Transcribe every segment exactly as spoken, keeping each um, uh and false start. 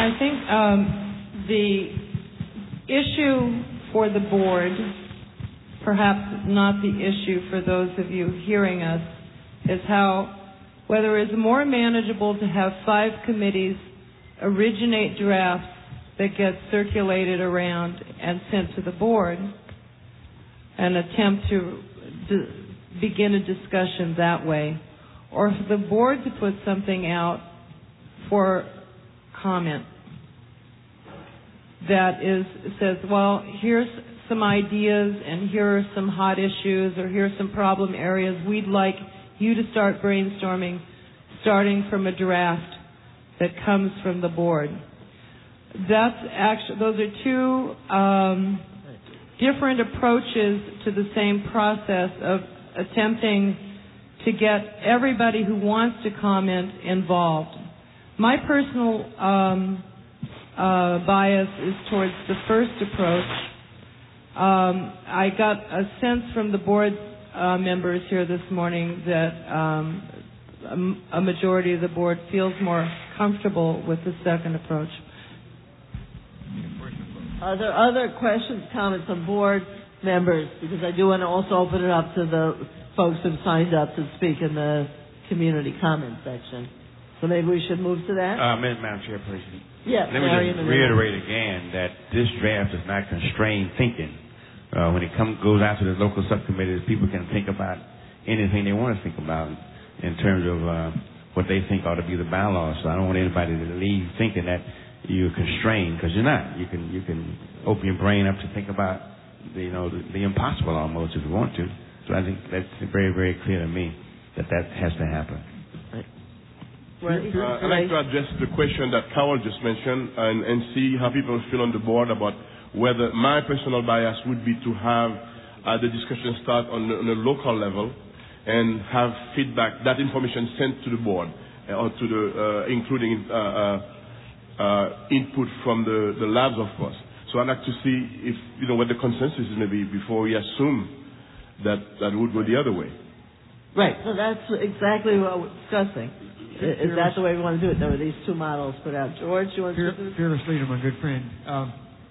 I think um, the issue for the board, perhaps not the issue for those of you hearing us, is how whether it's more manageable to have five committees originate drafts that get circulated around and sent to the board and attempt to d- begin a discussion that way, or for the board to put something out for comment that is says, well, here's some ideas and here are some hot issues or here's some problem areas we'd like you to start brainstorming, starting from a draft that comes from the board. That's actually, those are two um, different approaches to the same process of attempting to get everybody who wants to comment involved. My personal um, uh, bias is towards the first approach. Um, I got a sense from the board uh, members here this morning that um, a, a majority of the board feels more comfortable with the second approach. Are there other questions, comments from board members? Because I do want to also open it up to the folks who've signed up to speak in the community comment section. So maybe we should move to that? Uh, Madam Chairperson. Yeah, Let me just reiterate again that this draft is not constrained thinking. Uh, when it come, goes out to the local subcommittees, people can think about anything they want to think about in terms of uh, what they think ought to be the bylaws. So I don't want anybody to leave thinking that you're constrained, because you're not. You can you can open your brain up to think about the, you know the, the impossible almost if you want to. So I think that's very very clear to me that that has to happen. Uh, I'd like to address the question that Carol just mentioned and, and see how people feel on the board about whether my personal bias would be to have uh, the discussion start on, on a local level and have feedback, that information sent to the board uh, or to the uh, including uh, uh, uh, input from the, the labs, of course. So I'd like to see if you know what the consensus is maybe before we assume that that would go the other way. Right. So that's exactly what we're discussing. Is that the way we want to do it? There were these two models put out. George, you want to Fear, Fearless Leader, my good friend. Um,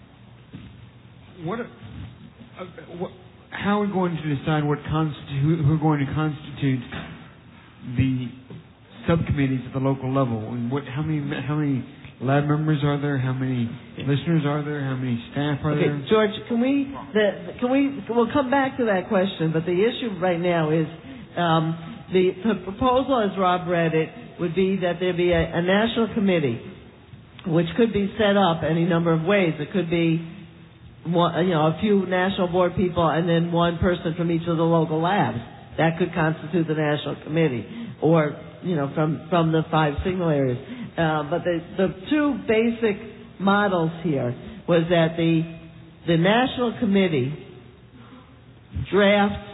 what, uh, what? How are we going to decide what constitute, who, who are going to constitute the subcommittees at the local level? And what? How many? How many lab members are there? How many listeners are there? How many staff are okay, there? George, can we? The, can we? We'll come back to that question. But the issue right now is um, the, the proposal, as Rob read it, would be that there be a, a national committee, which could be set up any number of ways. It could be, one, you know, a few national board people and then one person from each of the local labs. That could constitute the national committee, or you know, from from the five signal areas. Uh, but the the two basic models here was that the the national committee drafts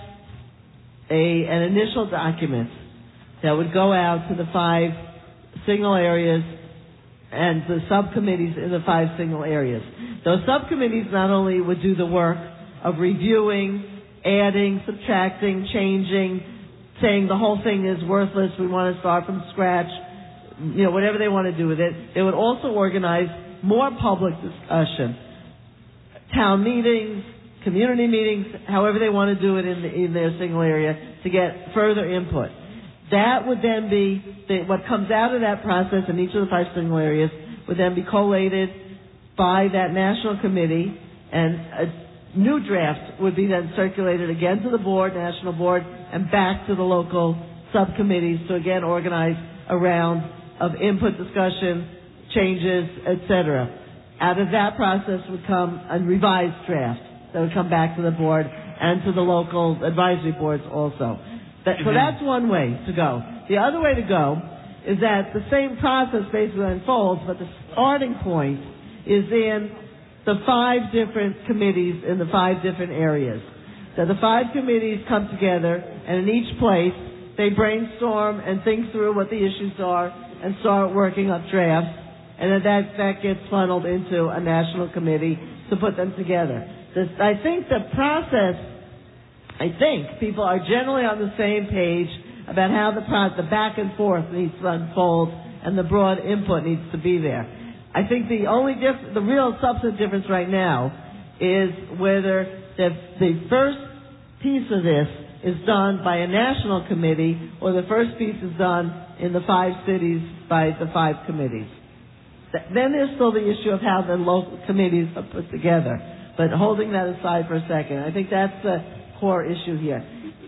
a an initial document that would go out to the five signal areas and the subcommittees in the five signal areas. Those subcommittees not only would do the work of reviewing, adding, subtracting, changing, saying the whole thing is worthless, we want to start from scratch, you know, whatever they want to do with it. They would also organize more public discussion, town meetings, community meetings, however they want to do it in, the, in their signal area to get further input. That would then be, the, what comes out of that process in each of the five signal areas would then be collated by that national committee, and a new draft would be then circulated again to the board, national board, and back to the local subcommittees to again organize a round of input discussion, changes, et cetera. Out of that process would come a revised draft that would come back to the board and to the local advisory boards also. That, so that's one way to go. The other way to go is that the same process basically unfolds, but the starting point is in the five different committees in the five different areas. So the five committees come together, and in each place they brainstorm and think through what the issues are and start working up drafts, and then that, that gets funneled into a national committee to put them together. This, I think the process I think people are generally on the same page about how the, pro- the back and forth needs to unfold and the broad input needs to be there. I think the only diff- the real substantive difference right now is whether the, the first piece of this is done by a national committee or the first piece is done in the five cities by the five committees. Th- then there's still the issue of how the local committees are put together. But holding that aside for a second, I think that's the core issue here.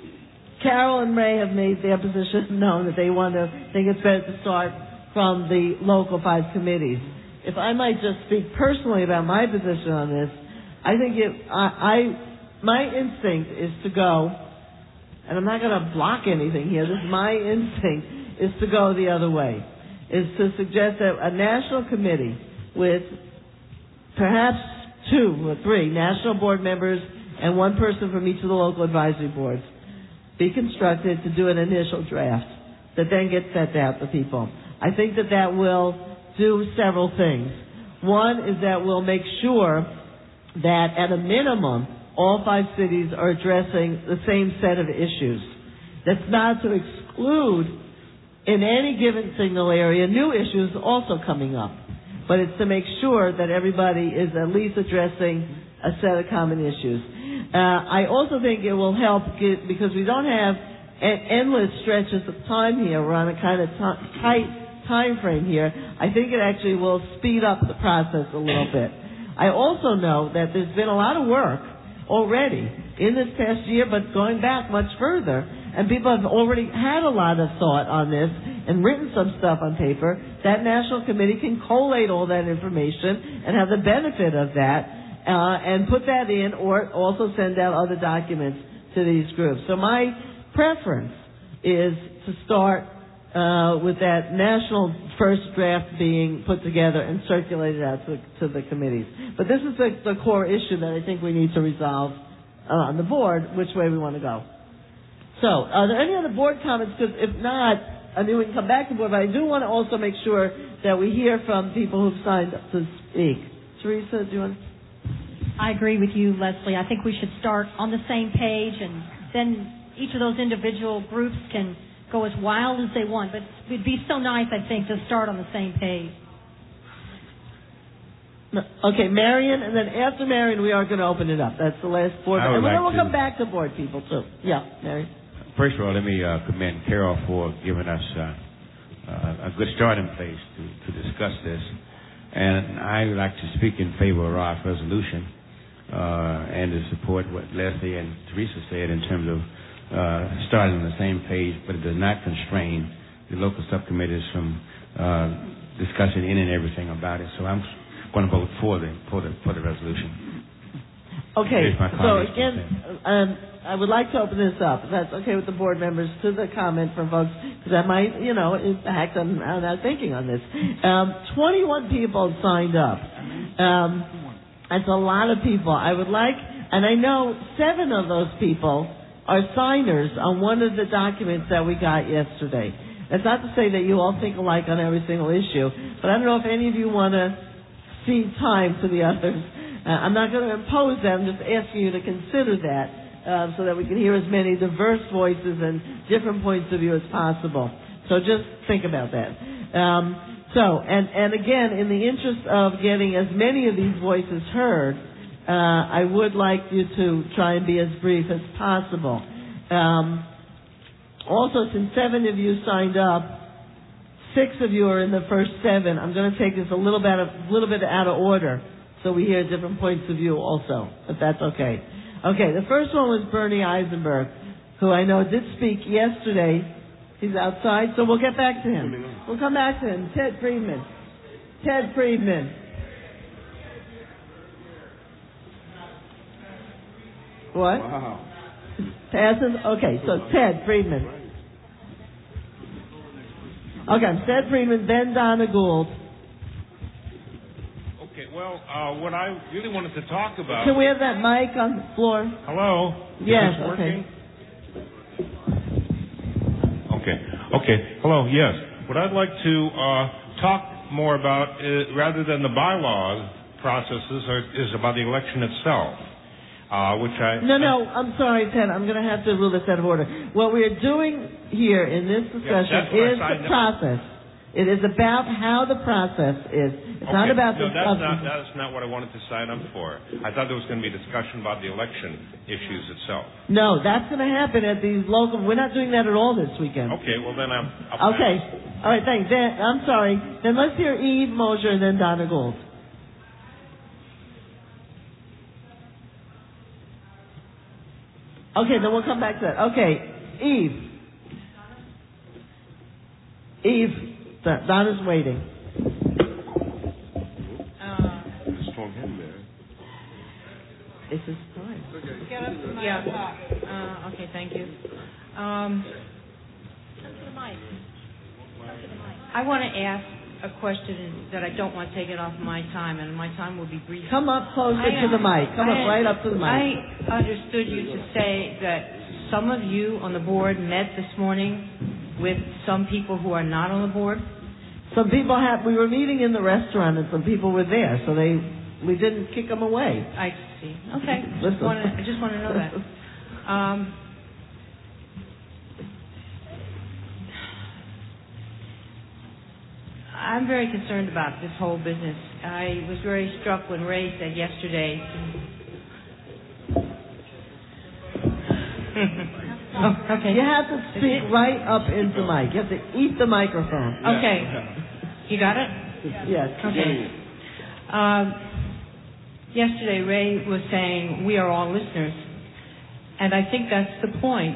Carol and Ray have made their position known that they want to think it's better to start from the local five committees. If I might just speak personally about my position on this, I think it, I, I my instinct is to go, and I'm not going to block anything here, this is my instinct, is to go the other way, is to suggest that a national committee with perhaps two or three national board members and one person from each of the local advisory boards be constructed to do an initial draft that then gets sent out to people. I think that that will do several things. One is that we'll make sure that at a minimum all five cities are addressing the same set of issues. That's not to exclude in any given single area new issues also coming up, but it's to make sure that everybody is at least addressing a set of common issues. Uh, I also think it will help get, because we don't have en- endless stretches of time here. We're on a kind of t- tight time frame here. I think it actually will speed up the process a little bit. I also know that there's been a lot of work already in this past year, but going back much further, and people have already had a lot of thought on this and written some stuff on paper. That national committee can collate all that information and have the benefit of that. Uh, and put that in, or also send out other documents to these groups. So my preference is to start uh, with that national first draft being put together and circulated out to, to the committees. But this is the, the core issue that I think we need to resolve uh, on the board, which way we want to go. So, are there any other board comments? Because if not, I mean, we can come back to the board, but I do want to also make sure that we hear from people who've signed up to speak. Teresa, do you want to? I agree with you, Leslie. I think we should start on the same page, and then each of those individual groups can go as wild as they want. But it'd be so nice, I think, to start on the same page. Okay, Marion, and then after Marion, we are going to open it up. That's the last board. And like then we'll to, come back to board people, too. Yeah, Marion. First of all, let me uh, commend Carol for giving us uh, uh, a good starting place to, to discuss this. And I would like to speak in favor of our resolution uh, and to support what Leslie and Teresa said in terms of uh, starting on the same page, but it does not constrain the local subcommittees from uh, discussing in and everything about it. So I'm going to vote for the for the for the resolution. Okay. So again, um, I would like to open this up, if that's okay with the board members, to the comment from folks, because that might, you know, impact on, on our thinking on this. Um, twenty-one people signed up. Um, that's a lot of people. I would like, and I know seven of those people are signers on one of the documents that we got yesterday. That's not to say that you all think alike on every single issue, but I don't know if any of you want to cede time to the others. Uh, I'm not going to impose that. I'm just asking you to consider that. Uh, so that we can hear as many diverse voices and different points of view as possible. So just think about that. Um, so, and, and again, in the interest of getting as many of these voices heard, uh, I would like you to try and be as brief as possible. Um, also, since seven of you signed up, six of you are in the first seven. I'm going to take this a little bit, a little bit out of order so we hear different points of view also, if that's okay. Okay, the first one was Bernie Eisenberg, who I know did speak yesterday. He's outside, so we'll get back to him. We'll come back to him. Ted Friedman. Ted Friedman. What? Wow. Passes? Okay, so Ted Friedman. Okay, Ted Friedman, then Donna Gould. Okay, well, uh, what I really wanted to talk about... Can we have that mic on the floor? Hello? Yes, Is this working? okay. Okay, okay. Hello, yes. What I'd like to uh, talk more about, is, rather than the bylaws processes, are, is about the election itself, uh, which I... No, no, I'm sorry, Ted. I'm going to have to rule this out of order. What we are doing here in this discussion yeah, is the process. It is about how the process is. It's not about no, the that's not, substance. that's not what I wanted to sign up for. I thought there was going to be a discussion about the election issues itself. No, that's going to happen at these local. We're not doing that at all this weekend. Okay, well then I'm. I'll Okay. pass. All right, thanks. Then, I'm sorry. Then let's hear Eve Mosher and then Donna Gould. Okay, then we'll come back to that. Okay, Eve. Eve, Don- Donna's waiting. Uh, Strong hand there. It's his time. Get up to my yeah. Uh, okay, thank you. Um, Come to the mic. Come to the mic. I want to ask a question that I don't want to take it off my time, and my time will be brief. Come up closer I, to the mic. Come I, up right up to the mic. I understood you to say that some of you on the board met this morning with some people who are not on the board. Some people have. We were meeting in the restaurant, and some people were there, so they we didn't kick them away. I see. Okay. Listen. Just wanna, I just want to know that. Um, I'm very concerned about this whole business. I was very struck when Ray said yesterday. Oh, okay. You have to speak right up into the mic. You have to eat the microphone. Okay. You got it? Yes. Okay. Um, yesterday, Ray was saying we are all listeners. And I think that's the point.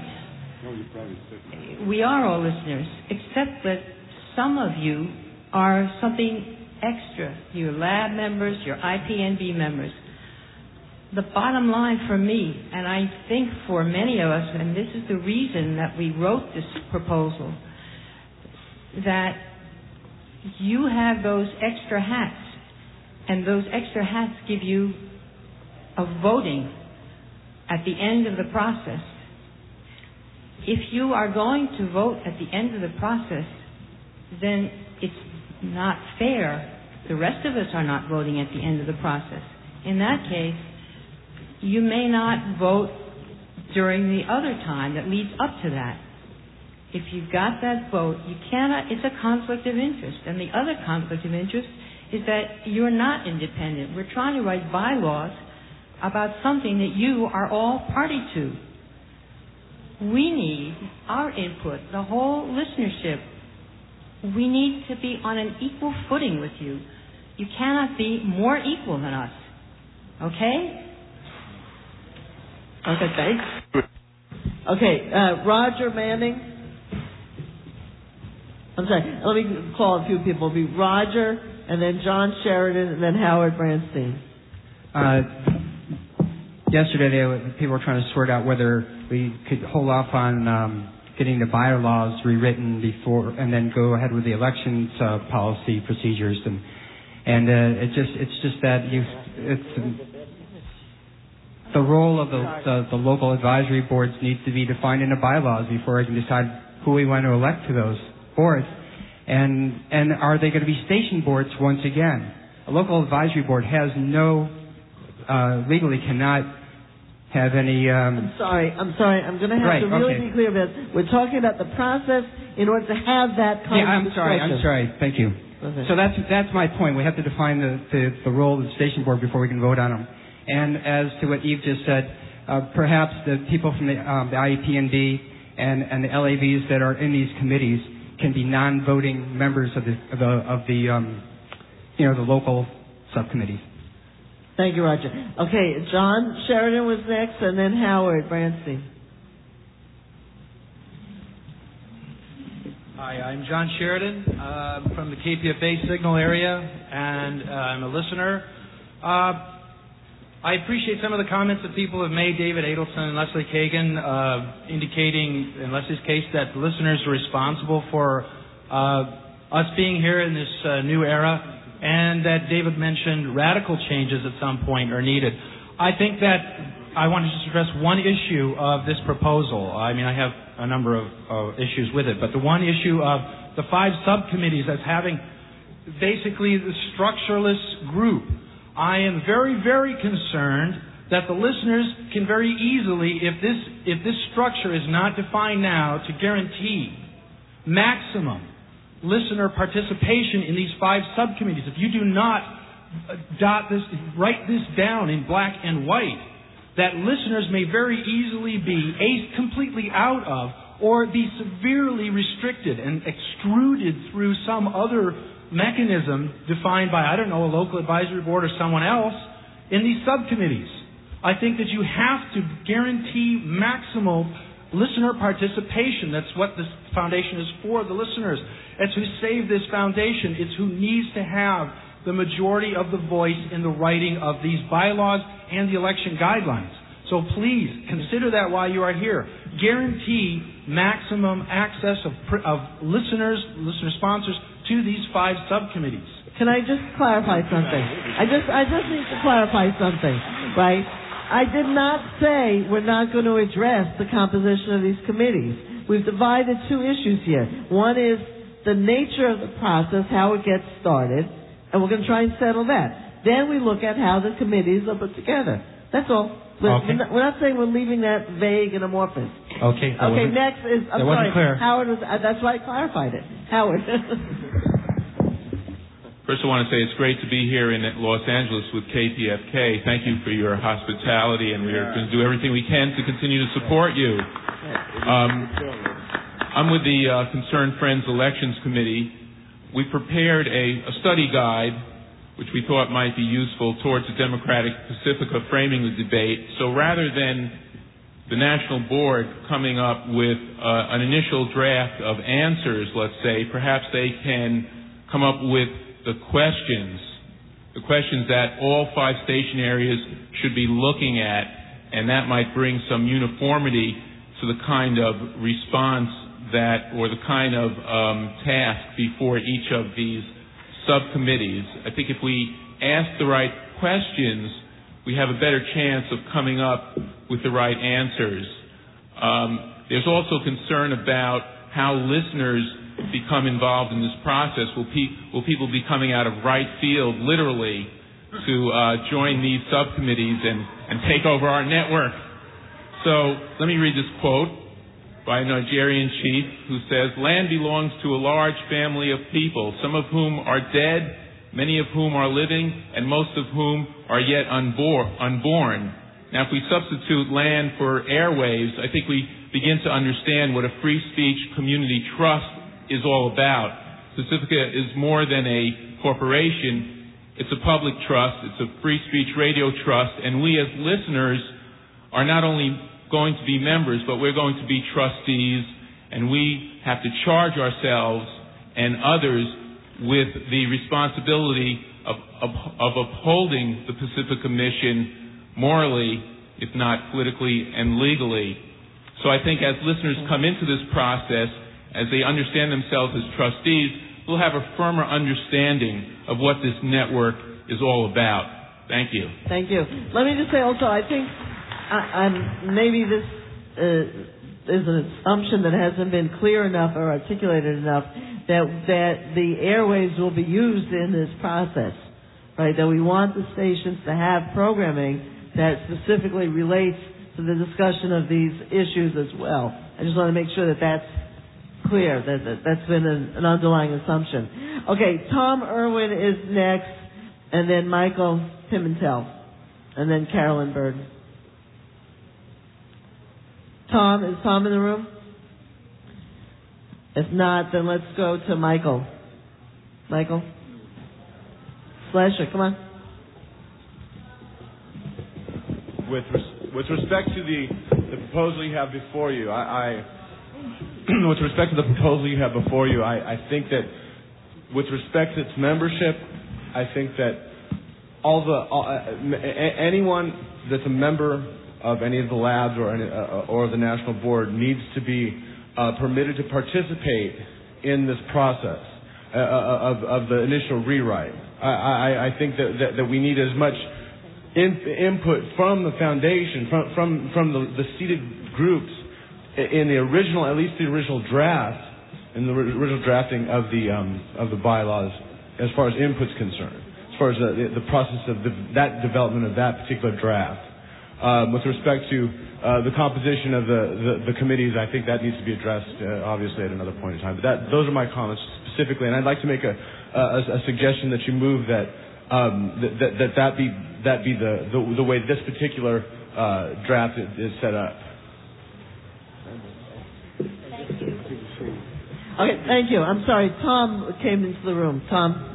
We are all listeners, except that some of you are something extra. You're lab members, you're I P N B members. The bottom line for me, and I think for many of us, and this is the reason that we wrote this proposal, that you have those extra hats, and those extra hats give you a voting at the end of the process. If you are going to vote at the end of the process, then it's not fair. The rest of us are not voting at the end of the process. In that case, you may not vote during the other time that leads up to that. If you've got that vote, you cannot, it's a conflict of interest. And the other conflict of interest is that you're not independent. We're trying to write bylaws about something that you are all party to. We need our input, the whole listenership. We need to be on an equal footing with you. You cannot be more equal than us. Okay? Okay, thanks. Okay, uh, Roger Manning. I'm sorry, let me call a few people. It'll be Roger, and then John Sheridan, and then Howard Branstein. Uh, yesterday, they were, people were trying to sort out whether we could hold off on um, getting the bylaws rewritten before, and then go ahead with the elections uh, policy procedures, and and uh, it just it's just that you it's. Um, The role of the, the, the local advisory boards needs to be defined in the bylaws before I can decide who we want to elect to those boards. And and are they going to be station boards once again? A local advisory board has no, uh, legally cannot have any... Um, I'm sorry, I'm sorry, I'm going to have right, to really okay. be clear about this. We're talking about the process in order to have that kind yeah, of I'm sorry, I'm sorry, thank you. Okay. So that's that's my point. We have to define the, the, the role of the station board before we can vote on them. And as to what Eve just said, uh, perhaps the people from the, um, the I E P N B and, and the L A Vs that are in these committees can be non-voting members of the of the, of the um, you know the local subcommittees. Thank you, Roger. Okay, John Sheridan was next, and then Howard Branstein. Hi, I'm John Sheridan uh, from the K P F A Signal area, and uh, I'm a listener. Uh, I appreciate some of the comments that people have made, David Adelson and Leslie Kagan, uh, indicating, in Leslie's case, that the listeners are responsible for uh, us being here in this uh, new era, and that David mentioned radical changes at some point are needed. I think that I want to just address one issue of this proposal. I mean, I have a number of uh, issues with it, but the one issue of the five subcommittees as having basically the structureless group. I am very, very concerned that the listeners can very easily, if this if this structure is not defined now, to guarantee maximum listener participation in these five subcommittees. If you do not dot this, write this down in black and white, that listeners may very easily be aced completely out of or be severely restricted and extruded through some other mechanism defined by, I don't know, a local advisory board or someone else in these subcommittees. I think that you have to guarantee maximal listener participation. That's what this foundation is for, the listeners. It's who save this foundation. It's who needs to have the majority of the voice in the writing of these bylaws and the election guidelines. So please consider that while you are here. Guarantee maximum access of, of listeners, listener sponsors to these five subcommittees. Can I just clarify something? I just I just need to clarify something, right? I did not say we're not going to address the composition of these committees. We've divided two issues here. One is the nature of the process, how it gets started, and we're going to try and settle that. Then we look at how the committees are put together. That's all. We're, Okay. we're, not, we're not saying we're leaving that vague and amorphous. Okay. that Okay, wasn't- next is, I'm that wasn't sorry, clear. Howard was, uh, that's why I clarified it. Howard. First, I want to say it's great to be here in Los Angeles with K P F K. Thank you for your hospitality, and we are going to do everything we can to continue to support you. Um, I'm with the uh, Concerned Friends Elections Committee. We prepared a, a study guide, which we thought might be useful towards the Democratic Pacifica framing the debate. So rather than the National Board coming up with uh, an initial draft of answers, let's say, perhaps they can come up with the questions, the questions that all five station areas should be looking at, and that might bring some uniformity to the kind of response that, or the kind of um, task before each of these subcommittees. I think if we ask the right questions, we have a better chance of coming up with the right answers. Um, there's also concern about how listeners become involved in this process. Will, pe- will people be coming out of right field, literally, to uh, join these subcommittees and, and take over our network? So let me read this quote by a Nigerian chief who says, "Land belongs to a large family of people, some of whom are dead, many of whom are living, and most of whom are yet unbor- unborn. Now, if we substitute land for airwaves, I think we begin to understand what a free speech community trust is all about. Pacifica is more than a corporation. It's a public trust. It's a free speech radio trust. And we as listeners are not only going to be members, but we're going to be trustees. And we have to charge ourselves and others with the responsibility of, of, of upholding the Pacifica mission morally, if not politically and legally. So I think as listeners come into this process, as they understand themselves as trustees, we'll have a firmer understanding of what this network is all about. Thank you. Thank you. Let me just say also, I think I, I'm, maybe this uh, is an assumption that hasn't been clear enough or articulated enough that that the airwaves will be used in this process, right? That we want the stations to have programming that specifically relates to the discussion of these issues as well. I just want to make sure that that's clear, that, that that's been an, an underlying assumption. Okay, Tom Irwin is next, and then Michael Pimentel, and then Carolyn Bird. Tom, is Tom in the room? If not, then let's go to Michael. Michael? Slasher, come on. With res- with respect to the, the proposal you have before you, I, I with respect to the proposal you have before you, I, I think that with respect to its membership, I think that all the all, uh, a- anyone that's a member of any of the labs or any, uh, or the national board needs to be uh, permitted to participate in this process uh, of, of the initial rewrite. I, I, I think that, that, that we need as much in, input from the foundation, from from, from the, the seated groups in the original, at least the original draft, in the original drafting of the um, of the bylaws, as far as input's concerned, as far as the, the process of the, that development of that particular draft. Um, with respect to uh, the composition of the, the, the committees, I think that needs to be addressed, uh, obviously, at another point in time. But that, those are my comments specifically, and I'd like to make a, a, a suggestion that you move that um, that, that that that be that be the the, the way this particular uh, draft is, is set up. Thank you. Okay, thank you. I'm sorry, Tom came into the room. Tom.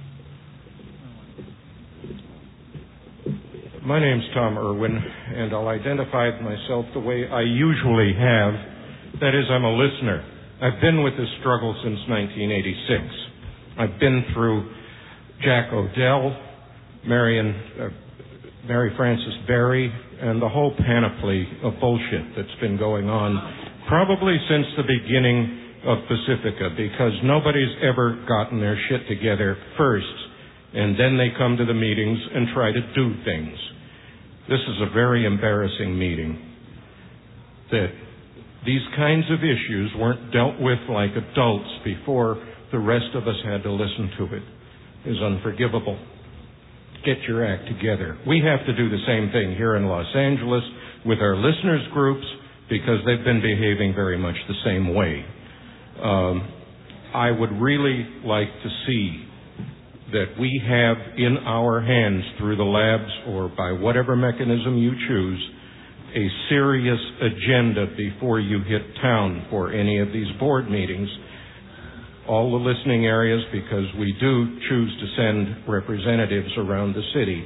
My name's Tom Irwin, and I'll identify myself the way I usually have. That is, I'm a listener. I've been with this struggle since nineteen eighty-six. I've been through Jack O'Dell, Marion, uh, Mary Frances Berry, and the whole panoply of bullshit that's been going on probably since the beginning of Pacifica, because nobody's ever gotten their shit together first, and then they come to the meetings and try to do things. This is a very embarrassing meeting. That these kinds of issues weren't dealt with like adults before the rest of us had to listen to it is unforgivable. Get your act together. We have to do the same thing here in Los Angeles with our listeners groups because they've been behaving very much the same way. Um, I would really like to see that we have in our hands through the labs or by whatever mechanism you choose a serious agenda before you hit town for any of these board meetings. All the listening areas, because we do choose to send representatives around the city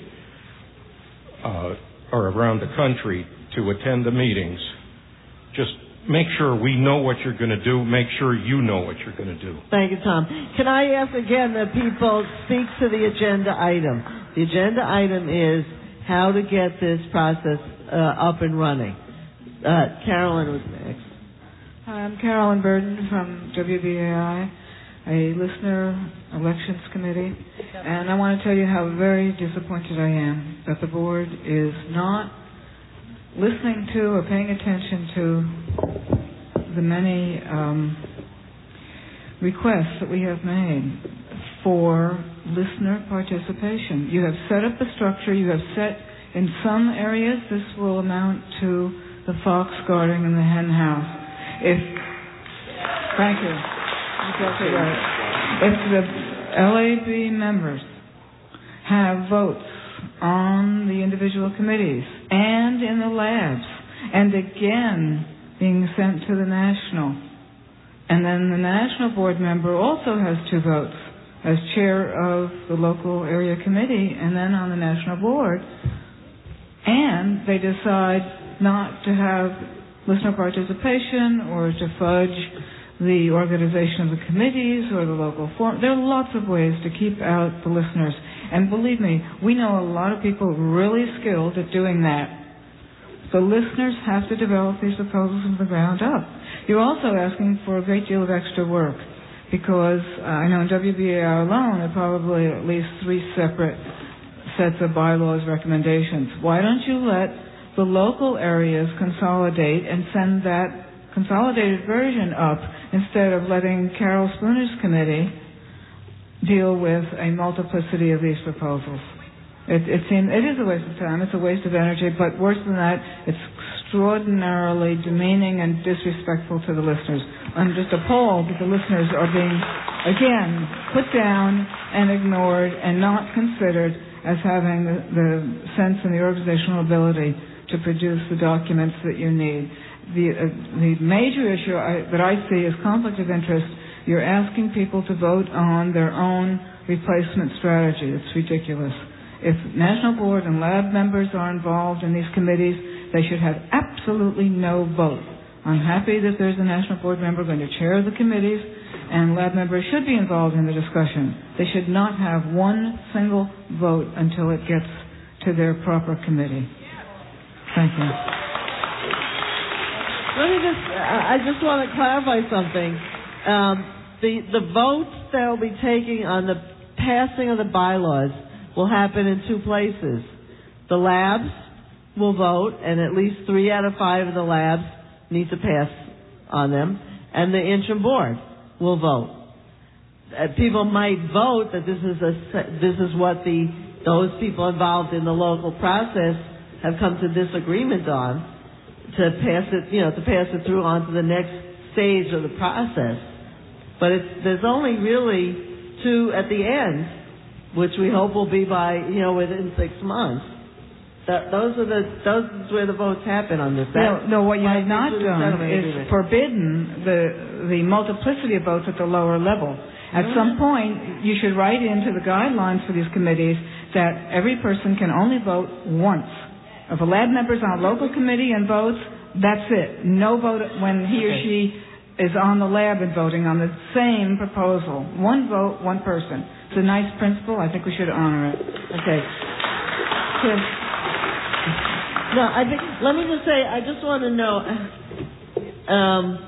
uh, or around the country to attend the meetings. Just make sure we know what you're going to do. Make sure you know what you're going to do. Thank you, Tom. Can I ask again that people speak to the agenda item? The agenda item is how to get this process uh, up and running. Uh, Carolyn was next. Hi, I'm Carolyn Burden from W B A I, a listener elections committee, and I want to tell you how very disappointed I am that the board is not listening to or paying attention to the many um, requests that we have made for listener participation. You have set up the structure. You have set, in some areas, this will amount to the fox guarding in the hen house. If, thank you. Exactly right. If the L A B members have votes on the individual committees and in the labs, and again being sent to the national, and then the national board member also has two votes as chair of the local area committee and then on the national board, and they decide not to have listener participation or to fudge the organization of the committees or the local forum. There are lots of ways to keep out the listeners. And believe me, we know a lot of people really skilled at doing that. The listeners have to develop these proposals from the ground up. You're also asking for a great deal of extra work because uh, I know in W B A I alone there are probably at least three separate sets of bylaws recommendations. Why don't you let the local areas consolidate and send that consolidated version up instead of letting Carol Spooner's committee deal with a multiplicity of these proposals? It, it seems it is a waste of time. It's a waste of energy. But worse than that, it's extraordinarily demeaning and disrespectful to the listeners. I'm just appalled that the listeners are being, again, put down and ignored and not considered as having the, the sense and the organizational ability to produce the documents that you need. The, uh, the major issue I, that I see is conflict of interest. You're asking people to vote on their own replacement strategy. It's ridiculous. If national board and lab members are involved in these committees, they should have absolutely no vote. I'm happy that there's a national board member going to chair the committees, and lab members should be involved in the discussion. They should not have one single vote until it gets to their proper committee. Thank you. Let me just, I just want to clarify something. Um, the, the votes that will be taking on the passing of the bylaws will happen in two places. The labs will vote, and at least three out of five of the labs need to pass on them, and the interim board will vote. Uh, people might vote that this is a this is what the those people involved in the local process have come to this agreement on to pass it, you know, to pass it through on to the next stage of the process. But it's, there's only really two at the end, which we hope will be by, you know, within six months. That, those are the, those is where the votes happen on this. No, no, what you have not done is forbidden the, the multiplicity of votes at the lower level. At some point, you should write into the guidelines for these committees that every person can only vote once. If a lab member's on a local committee and votes, that's it. No vote when he or she is on the lab and voting on the same proposal. One vote, one person. It's a nice principle. I think we should honor it. Okay. Kim. No, I think, let me just say, I just want to know, um,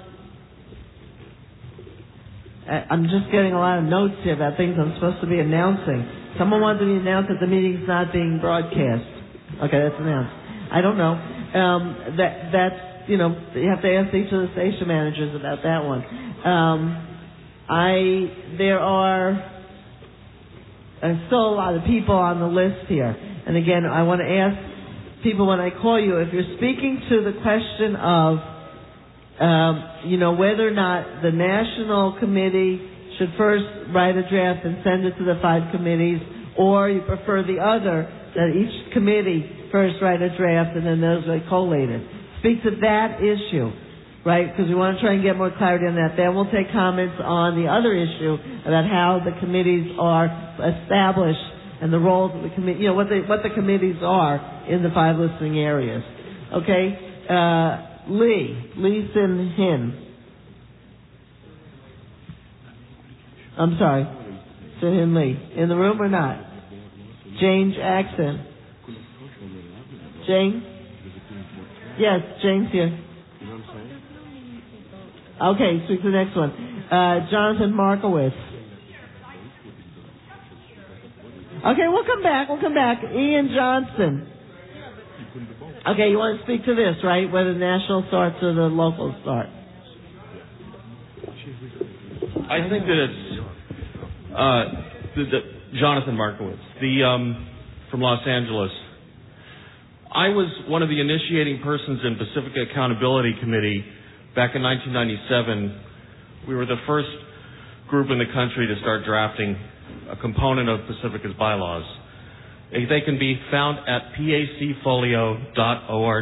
I'm just getting a lot of notes here about things I'm supposed to be announcing. Someone wanted me to announce that the meeting's not being broadcast. Okay, that's announced. I don't know. Um, that that's you know you have to ask each of the station managers about that one. Um, I there are uh, still a lot of people on the list here, and again, I want to ask people when I call you if you're speaking to the question of. Um, you know, whether or not the national committee should first write a draft and send it to the five committees, or you prefer the other, that each committee first write a draft and then those are collated. Speak to that issue, right? Because we want to try and get more clarity on that. Then we'll take comments on the other issue about how the committees are established and the roles of the committee, you know, what the, what the committees are in the five listening areas. Okay? Uh, Lee, Lee Sin Hin. I'm sorry, Sin Hin Lee. In the room or not? Jane Jackson. Jane? Yes, Jane's here. Okay, speak to the next one. Uh, Jonathan Markowitz. Okay, we'll come back, we'll come back. Ian Johnson. Okay, you want to speak to this, right? Whether the national starts or the local start. I think that it's uh, the, the Jonathan Markowitz, the um, from Los Angeles. I was one of the initiating persons in Pacifica Accountability Committee back in nineteen ninety-seven. We were the first group in the country to start drafting a component of Pacifica's bylaws. They can be found at pacfolio dot org.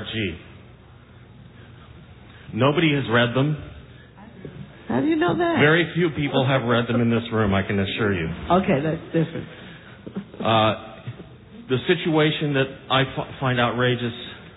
Nobody has read them. How do you know that? Very few people have read them in this room, I can assure you. Okay, that's different. Uh, the situation that I f- find outrageous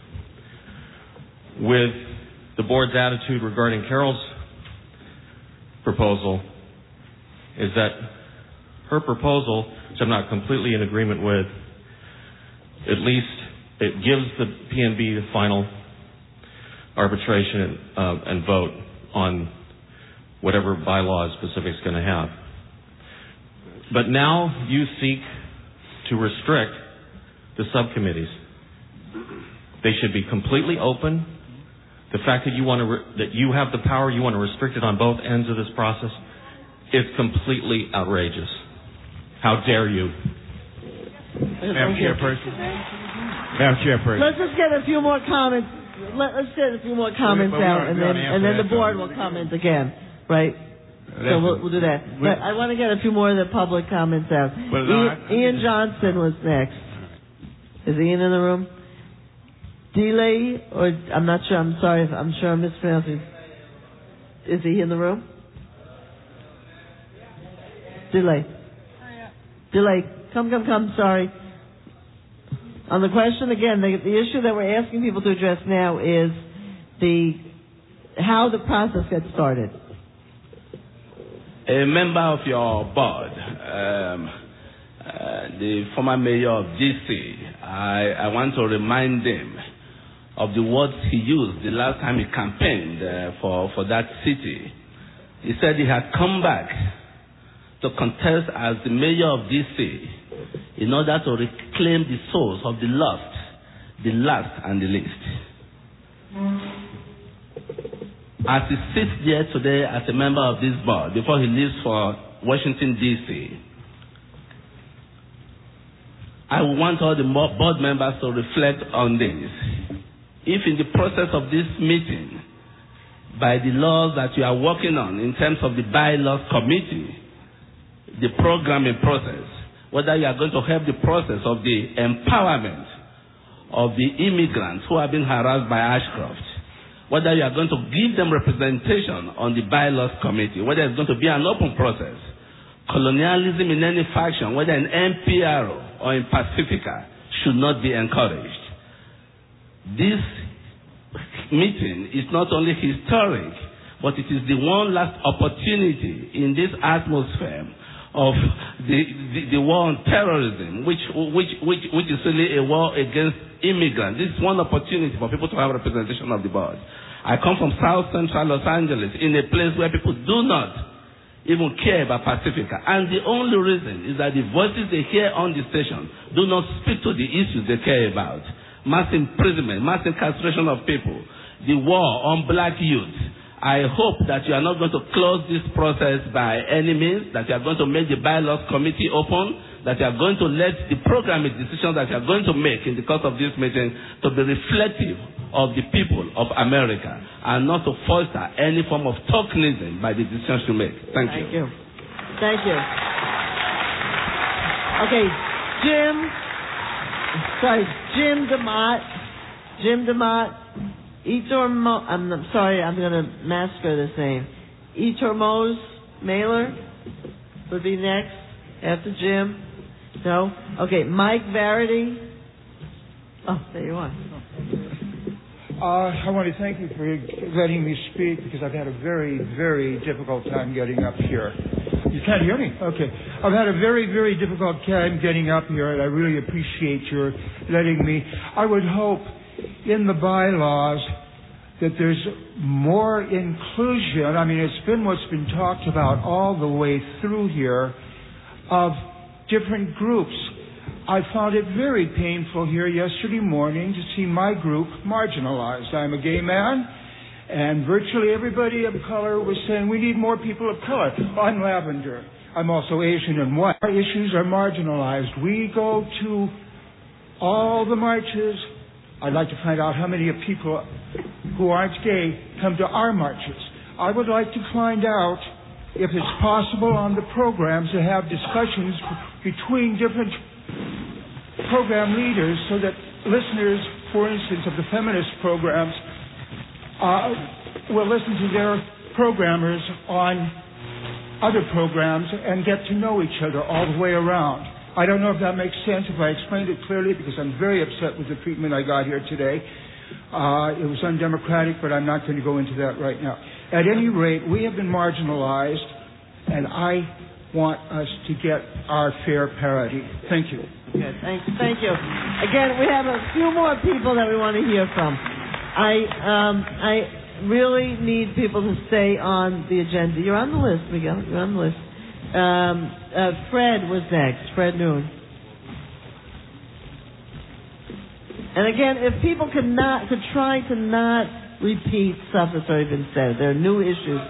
with the board's attitude regarding Carol's proposal is that her proposal, which I'm not completely in agreement with, at least it gives the P N B the final arbitration and, uh, and vote on whatever bylaws Pacific's going to have. But now you seek to restrict the subcommittees. They should be completely open. The fact that you want to re- that you have the power, you want to restrict it on both ends of this process, is completely outrageous. How dare you? Madam Chairperson. Madam Chairperson. Let's just get a few more comments. Let, let's get a few more comments Wait, out, and then and then the that, board though. will comment again, right? So we'll, we'll do that. But I want to get a few more of the public comments out. Well, no, Ian, I- Ian Johnson was next. Is Ian in the room? Delay, or I'm not sure. I'm sorry. If, I'm sure I'm mispronouncing. Is he in the room? Delay. Delay. Come, come, come. Sorry. On the question again, the, the issue that we're asking people to address now is the how the process gets started. A member of your board, um, uh, the former mayor of D C, I, I want to remind him of the words he used the last time he campaigned uh, for, for that city. He said he had come back to contest as the mayor of D C in order to reclaim the souls of the lost, the last, and the least. As he sits there today as a member of this board before he leaves for Washington, D C, I want all the board members to reflect on this. If in the process of this meeting, by the laws that you are working on in terms of the bylaws committee, the programming process, whether you are going to help the process of the empowerment of the immigrants who have been harassed by Ashcroft, whether you are going to give them representation on the bylaws committee, whether it's going to be an open process. Colonialism in any faction, whether in N P R O or in Pacifica, should not be encouraged. This meeting is not only historic, but it is the one last opportunity in this atmosphere of the, the, the war on terrorism, which, which, which, which is really a war against immigrants. This is one opportunity for people to have representation of the board. I come from South Central Los Angeles, in a place where people do not even care about Pacifica. And the only reason is that the voices they hear on the station do not speak to the issues they care about. Mass imprisonment, mass incarceration of people, the war on black youth. I hope that you are not going to close this process by any means, that you are going to make the bylaws committee open, that you are going to let the programming decisions that you are going to make in the course of this meeting to be reflective of the people of America and not to foster any form of tokenism by the decisions you make. Thank, Thank you. you. Thank you. Okay, Jim, sorry, Jim DeMott, Jim DeMott, Itormo, I'm, I'm sorry, I'm going to massacre this name. Itormos Mailer would be next after Jim. No? Okay, Mike Varity. Oh, there you are. Uh, I want to thank you for letting me speak because I've had a very, very difficult time getting up here. You can't hear me? Okay. I've had a very, very difficult time getting up here, and I really appreciate your letting me. I would hope in the bylaws that there's more inclusion. I mean, it's been what's been talked about all the way through here of different groups. I found it very painful here yesterday morning to see my group marginalized. I'm a gay man, and virtually everybody of color was saying we need more people of color. I'm Lavender. I'm also Asian and white. Our issues are marginalized. We go to all the marches. I'd like to find out how many of people who aren't gay come to our marches. I would like to find out if it's possible on the programs to have discussions between different program leaders so that listeners, for instance, of the feminist programs uh, will listen to their programmers on other programs and get to know each other all the way around. I don't know if that makes sense, if I explained it clearly, because I'm very upset with the treatment I got here today. Uh, it was undemocratic, but I'm not going to go into that right now. At any rate, we have been marginalized, and I want us to get our fair parity. Thank you. Good. Thank, thank you. Again, we have a few more people that we want to hear from. I um, I really need people to stay on the agenda. You're on the list, Miguel. You're on the list. Um, uh, Fred was next. Fred Noon. And again, if people could not, could try to not repeat stuff that's already been said. There are new issues.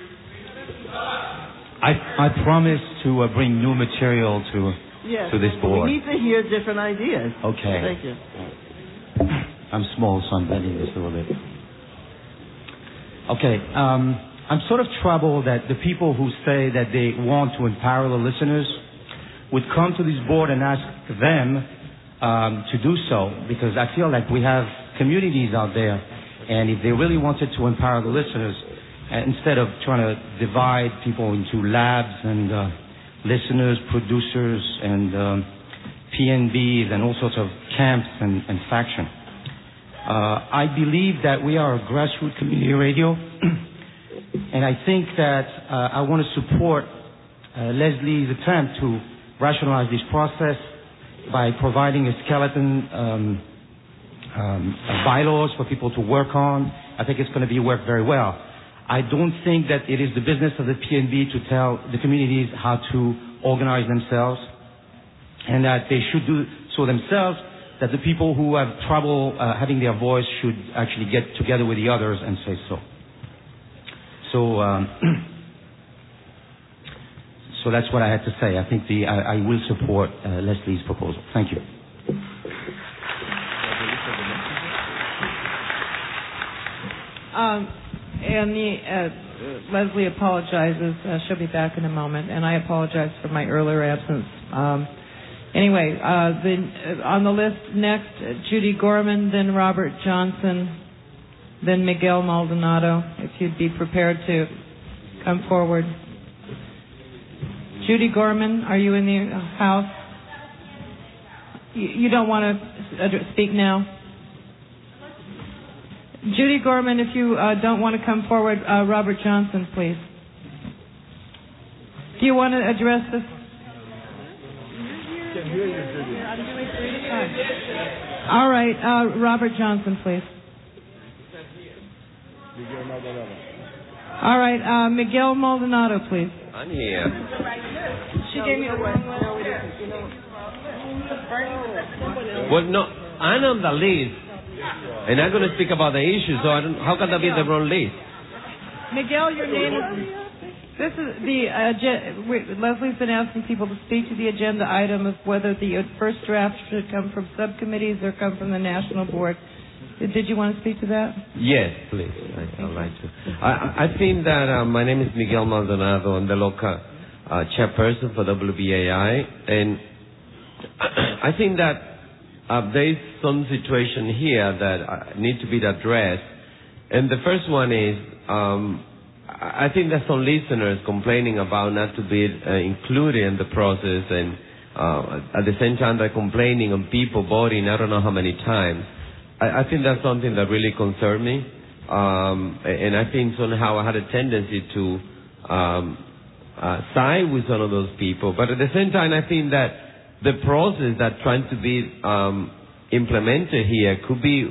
I I promise to uh, bring new material to yes, to this board. We need to hear different ideas. Okay. Thank you. I'm small, so I'm bending this a little bit. Okay. Um, I'm sort of troubled that the people who say that they want to empower the listeners would come to this board and ask them um, to do so, because I feel like we have communities out there, and if they really wanted to empower the listeners, uh, instead of trying to divide people into labs and uh, listeners, producers, and um, P N Bs and all sorts of camps and, and faction. Uh, I believe that we are a grassroots community radio, and I think that uh, I want to support uh, Leslie's attempt to rationalize this process by providing a skeleton um, um, of bylaws for people to work on. I think it's going to be worked very well. I don't think that it is the business of the P N B to tell the communities how to organize themselves, and that they should do so themselves, that the people who have trouble uh, having their voice should actually get together with the others and say so. So, um, so that's what I had to say. I think the I, I will support uh, Leslie's proposal. Thank you. again, the, uh, Leslie apologizes. Uh, she'll be back in a moment, and I apologize for my earlier absence. Um, anyway, uh, the, uh, on the list next, uh, Judy Gorman, then Robert Johnson, then Miguel Maldonado, if you'd be prepared to come forward. Judy Gorman, are you in the house? You, you don't want to speak now? Judy Gorman, if you uh, don't want to come forward, uh, Robert Johnson, please. Do you want to address this? All right, uh, Robert Johnson, please. All right, uh, Miguel Maldonado, please. I'm here. She gave me the wrong one. Well, no, I'm on the list, and I'm going to speak about the issue, so I don't, how can that be the wrong list? Miguel, your name is... This is the... Uh, Leslie's been asking people to speak to the agenda item of whether the first draft should come from subcommittees or come from the National Board. Did you want to speak to that? Yes, please. I, I'd like to. I, I think that uh, my name is Miguel Maldonado. I'm the local uh, chairperson for W B A I, and I think that uh, there is some situation here that uh, need to be addressed. And the first one is, um, I think that some listeners complaining about not to be uh, included in the process, and uh, at the same time they're complaining on people voting I don't know how many times. I think that's something that really concerned me, um, and I think somehow I had a tendency to um, uh, side with some of those people. But at the same time, I think that the process that trying to be um, implemented here could be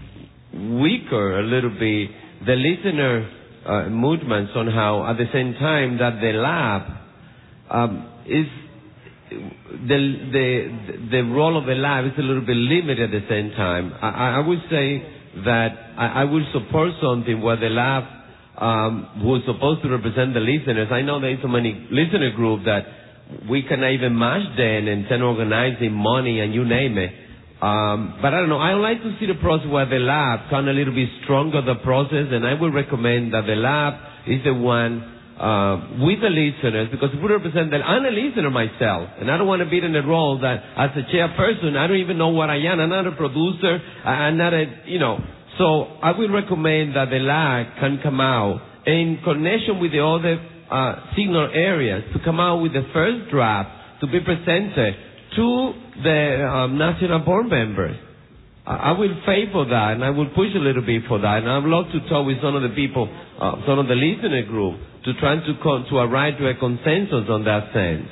weaker a little bit. The listener uh, movement somehow, at the same time that the lab um, is. The, the the role of the lab is a little bit limited at the same time. I, I would say that I, I would support something where the lab um, was supposed to represent the listeners. I know there is so many listener groups that we cannot even match them and send organizing money and you name it. Um, but I don't know. I would like to see the process where the lab can a little bit stronger the process, and I would recommend that the lab is the one Uh, with the listeners, because we represent them. I'm a listener myself, and I don't want to be in a role that as a chairperson, I don't even know what I am. I'm not a producer. I'm not a, you know. So I will recommend that the L A C can come out in connection with the other uh, signal areas to come out with the first draft to be presented to the um, national board members. I will favor that, and I will push a little bit for that, and I would love to talk with some of the people, uh, some of the listener group, to try to con- to arrive to a consensus on that sense.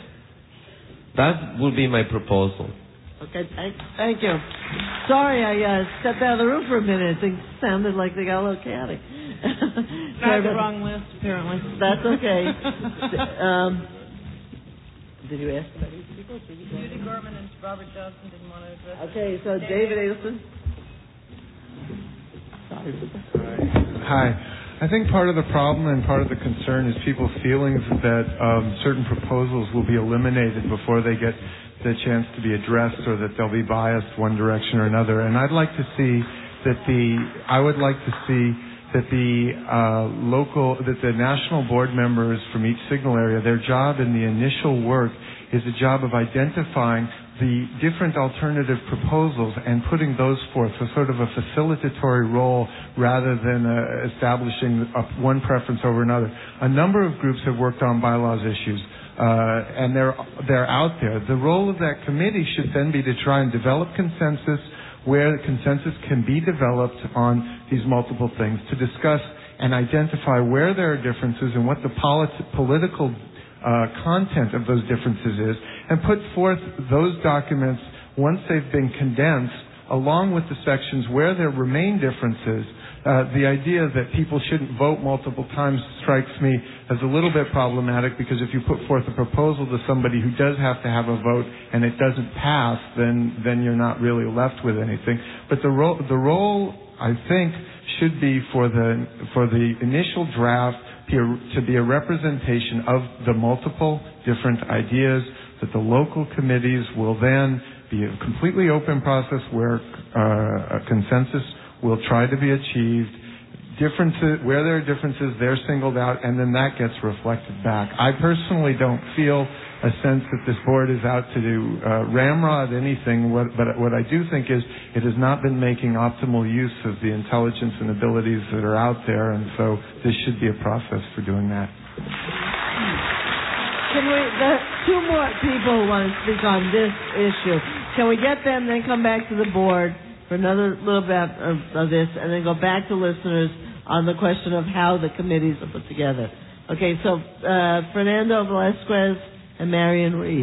That would be my proposal. Okay, thank, thank you. Sorry, I uh, stepped out of the room for a minute. Things sounded like they got a little chaotic. I had the wrong list, apparently. That's okay. um, Did you ask about these people? Judy Gorman and Robert Johnson didn't want to address it. Okay, so David Adelson. Sorry. Hi. I think part of the problem and part of the concern is people's feelings that um, certain proposals will be eliminated before they get the chance to be addressed, or that they'll be biased one direction or another. And I'd like to see that the, I would like to see that the uh, local, that the national board members from each signal area, their job in the initial work is a job of identifying the different alternative proposals and putting those forth, so sort of a facilitatory role rather than uh, establishing a, one preference over another. A number of groups have worked on bylaws issues, uh, and they're they're out there. The role of that committee should then be to try and develop consensus where the consensus can be developed on these multiple things, to discuss and identify where there are differences and what the polit- political uh, content of those differences is, and put forth those documents once they've been condensed, along with the sections where there remain differences. Uh, the idea that people shouldn't vote multiple times strikes me as a little bit problematic, because if you put forth a proposal to somebody who does have to have a vote and it doesn't pass, then then you're not really left with anything. But the role the role I think should be for the for the initial draft to be a representation of the multiple different ideas, that the local committees will then be a completely open process where uh, a consensus will try to be achieved. differences, where there are differences, they're singled out, and then that gets reflected back. I personally don't feel a sense that this board is out to do uh, ramrod anything, what, but what I do think is it has not been making optimal use of the intelligence and abilities that are out there, and so this should be a process for doing that. Can we, the, two more people want to speak on this issue. Can we get them, then come back to the board for another little bit of, of this, and then go back to listeners on the question of how the committees are put together. Okay, so uh, Fernando Velasquez and Marion Reese.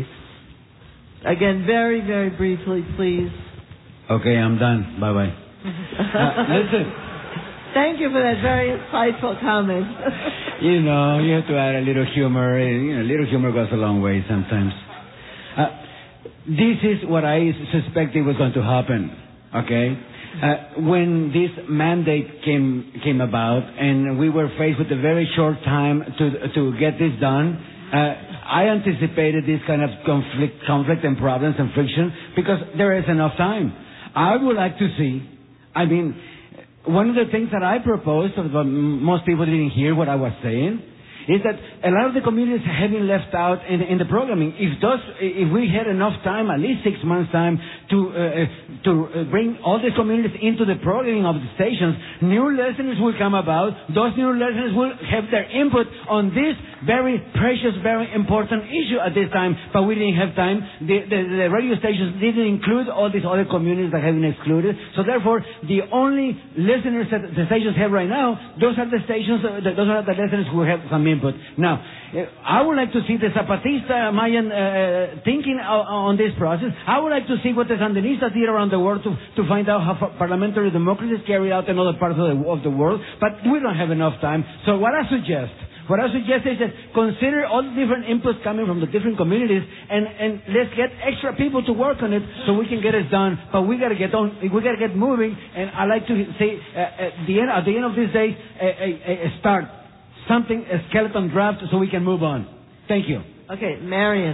Again, very, very briefly, please. Okay, I'm done. Bye-bye. uh, listen. Thank you for that very insightful comment. You know, you have to add a little humor. You know, a little humor goes a long way sometimes. Uh, this is what I suspected was going to happen. Okay? Uh, when this mandate came came about and we were faced with a very short time to to get this done, uh, I anticipated this kind of conflict, conflict and problems and friction because there is enough time. I would like to see, I mean, one of the things that I proposed, but most people didn't hear what I was saying, is that a lot of the communities have been left out in, in the programming. If those, if we had enough time, at least six months time, to uh, to bring all the communities into the programming of the stations, new listeners will come about. Those new listeners will have their input on this very precious, very important issue at this time. But we didn't have time. The, the, the radio stations didn't include all these other communities that have been excluded. So therefore, the only listeners that the stations have right now, those are the stations, uh, those are the listeners who have some input. Now, I would like to see the Zapatista Mayan uh, thinking on this process. I would like to see what the Sandinistas did around the world to, to find out how parliamentary democracy is carried out in other parts of the, of the world. But we don't have enough time. So what I suggest, what I suggest is that consider all the different inputs coming from the different communities, and, and let's get extra people to work on it so we can get it done. But we got to get on. We got to get moving. And I like to say, uh, at the end, at the end of this day, a, a, a start. Something, a skeleton draft, so we can move on. Thank you. Okay, Marion.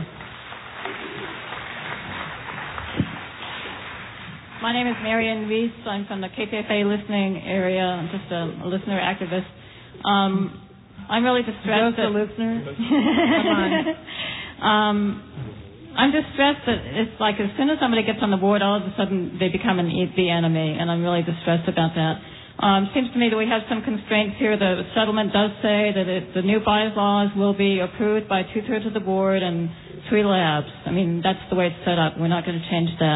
My name is Marion Reese. I'm from the K P F A listening area. I'm just a listener activist. Um, I'm really distressed. Just a that, listener? Come on. um, I'm distressed that it's like as soon as somebody gets on the board, all of a sudden they become an the enemy, and I'm really distressed about that. Um, seems to me that we have some constraints here. The settlement does say that it, the new bylaws will be approved by two-thirds of the board and three labs. I mean, that's the way it's set up. We're not going to change that.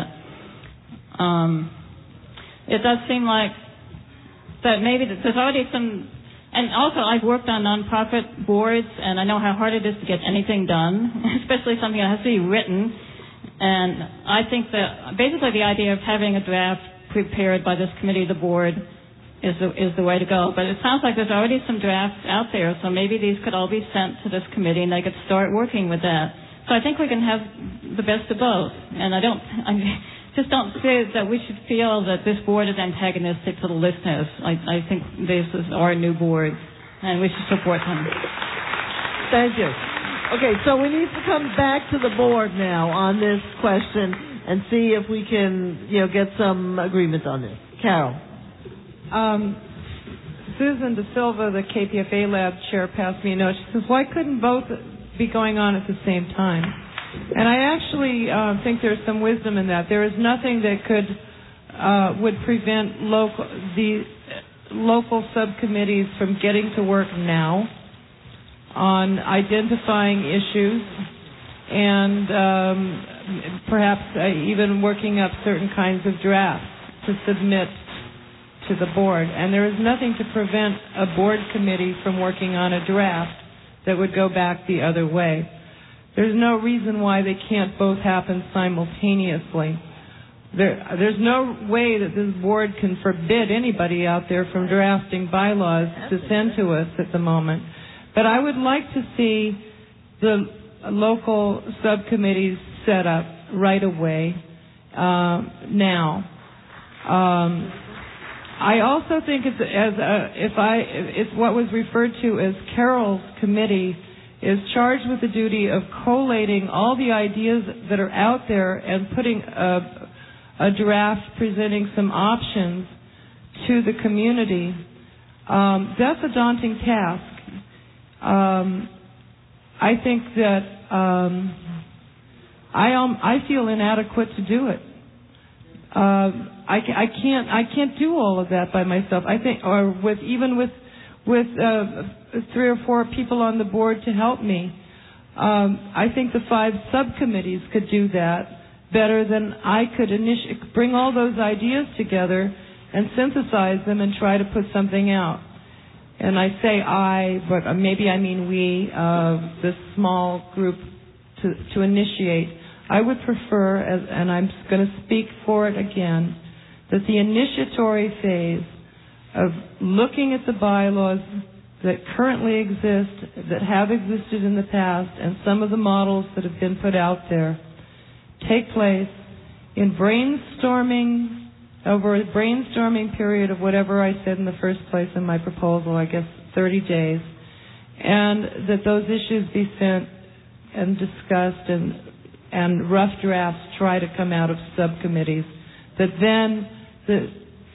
Um, it does seem like that maybe there's already some... And also, I've worked on nonprofit boards, and I know how hard it is to get anything done, especially something that has to be written. And I think that basically the idea of having a draft prepared by this committee of the board is the, is the way to go. But it sounds like there's already some drafts out there, so maybe these could all be sent to this committee and they could start working with that. So I think we can have the best of both. And I don't, I just don't say that we should feel that this board is antagonistic to the listeners. I, I think this is our new board, and we should support them. Thank you. Okay, so we need to come back to the board now on this question and see if we can, you know, get some agreement on this. Carol. Um, Susan De Silva, the K P F A Lab chair, passed me a note. She says, why couldn't both be going on at the same time? And I actually uh, think there's some wisdom in that. There is nothing that could uh, would prevent local the local subcommittees from getting to work now on identifying issues and um, perhaps uh, even working up certain kinds of drafts to submit to the board. And there is nothing to prevent a board committee from working on a draft that would go back the other way. There's no reason why they can't both happen simultaneously. There, there's no way that this board can forbid anybody out there from drafting bylaws to send to us at the moment. But I would like to see the local subcommittees set up right away uh, now. Um, I also think it's as a, if I it's what was referred to as Carol's committee is charged with the duty of collating all the ideas that are out there and putting a, a draft presenting some options to the community. Um, that's a daunting task. Um, I think that um, I um, I feel inadequate to do it. Uh, I, I can't I can't do all of that by myself. I think, or with even with with uh, three or four people on the board to help me. Um, I think the five subcommittees could do that better than I could initi- bring all those ideas together and synthesize them and try to put something out. And I say I, but maybe I mean we, uh, this small group to, to initiate. I would prefer, as, and I'm going to speak for it again, that the initiatory phase of looking at the bylaws that currently exist, that have existed in the past, and some of the models that have been put out there, take place in brainstorming, over a brainstorming period of whatever I said in the first place in my proposal, I guess thirty days, and that those issues be sent and discussed, and and rough drafts try to come out of subcommittees, that then the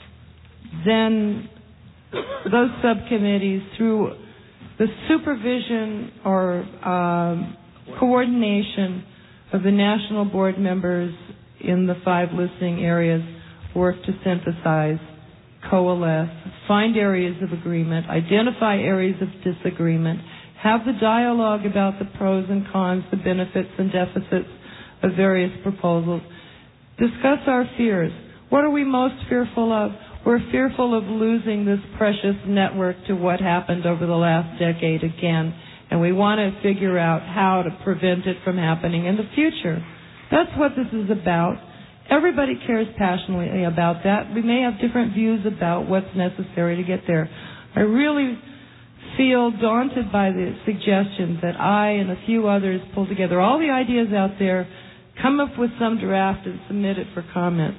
then those subcommittees, through the supervision or um, coordination of the national board members in the five listening areas, work to synthesize, coalesce, find areas of agreement, identify areas of disagreement, have the dialogue about the pros and cons, the benefits and deficits of various proposals, discuss our fears. What are we most fearful of? We're fearful of losing this precious network to what happened over the last decade again, and we want to figure out how to prevent it from happening in the future. That's what this is about. Everybody cares passionately about that. We may have different views about what's necessary to get there. I really feel daunted by the suggestion that I and a few others pull together all the ideas out there, come up with some draft, and submit it for comment.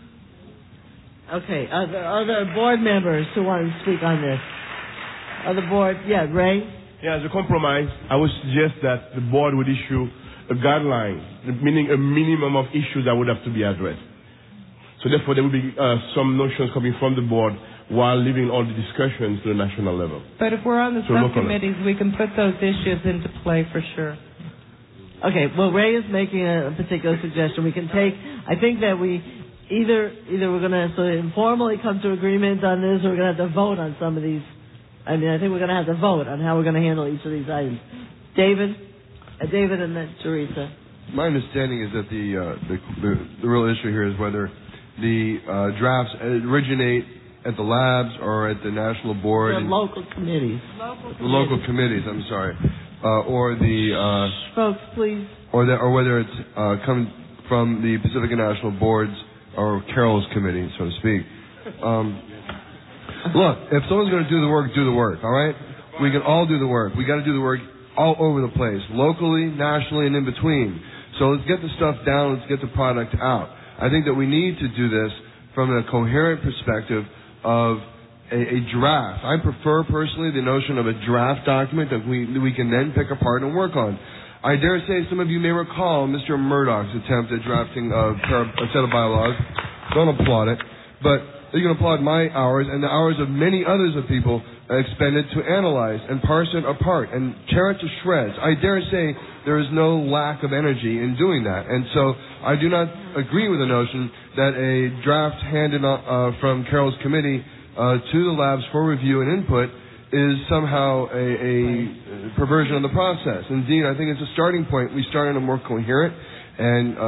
Okay, are there other board members who want to speak on this? Other board, yeah, Ray? Yeah, as a compromise, I would suggest that the board would issue a guideline, meaning a minimum of issues that would have to be addressed. So therefore, there will be uh, some notions coming from the board while leaving all the discussions to the national level. But if we're on the So subcommittees, we can put those issues into play for sure. Okay, well, Ray is making a particular suggestion. We can take, I think that we either either we're going to sort of informally come to agreement on this, or we're going to have to vote on some of these. I mean, I think we're going to have to vote on how we're going to handle each of these items. David? Uh, David and then Teresa. My understanding is that the, uh, the, the the real issue here is whether the uh, drafts originate at the labs or at the national board. The local committees. Local the local committees, I'm sorry. Uh, or the... Uh, Shh, folks, please. Or, the, or whether it's uh, coming from the Pacific National Boards or Carroll's committee, so to speak. Um, look, if someone's going to do the work, do the work, all right? We can all do the work. We got to do the work all over the place, locally, nationally, and in between. So let's get the stuff down. Let's get the product out. I think that we need to do this from a coherent perspective of a, a draft. I prefer personally the notion of a draft document that we that we can then pick apart and work on. I dare say some of you may recall Mister Murdoch's attempt at drafting a, a set of bylaws. Don't applaud it, but you can applaud my hours and the hours of many others of people expended to analyze and parse it apart and tear it to shreds. I dare say there is no lack of energy in doing that. And so I do not agree with the notion that a draft handed uh, from Carroll's committee uh, to the labs for review and input is somehow a, a perversion of the process. Indeed, I think it's a starting point. We start in a more coherent and uh,